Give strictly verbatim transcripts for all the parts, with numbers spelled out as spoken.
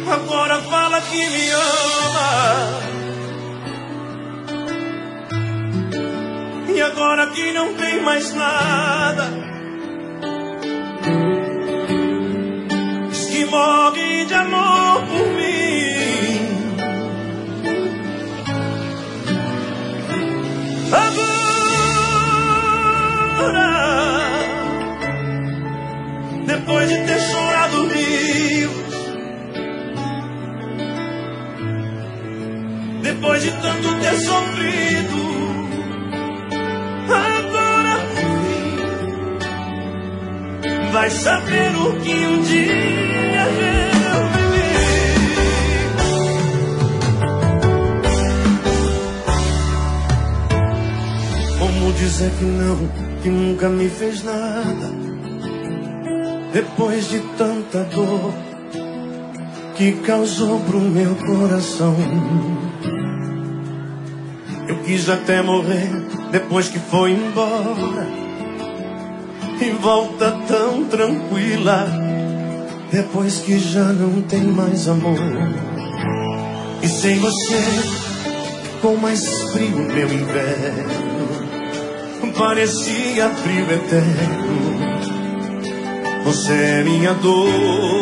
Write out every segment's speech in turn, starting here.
Agora fala que me ama. E agora que não tem mais nada, diz que morre de amor por mim. Agora, depois de ter chorado rios, depois de tanto ter sofrido, agora vai saber o que um dia eu vivi. Como dizer que não, que nunca me fez nada, depois de tanta dor que causou pro meu coração. Eu quis até morrer depois que foi embora, e volta tão tranquila depois que já não tem mais amor. E sem você ficou mais frio meu inverno, parecia frio eterno. Você é minha dor.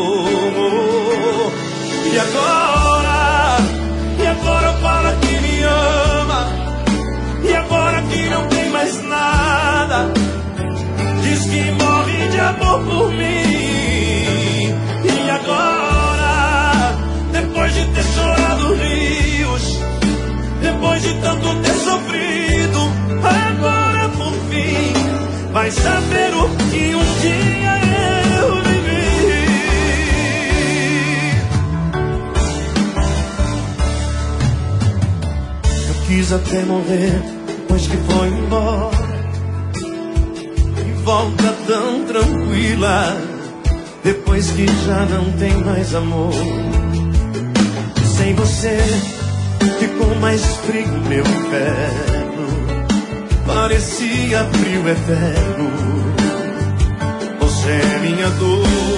E agora, e agora fala que me ama, e agora que não tem mais nada, diz que morre de amor por mim. E agora, depois de ter chorado rios, depois de tanto ter sofrido, agora por fim vai saber o que um dia eu vivi. Eu quis até morrer depois que foi embora, e volta tão tranquila depois que já não tem mais amor. Sem você ficou mais frio meu inverno, parecia frio eterno. Você é minha dor.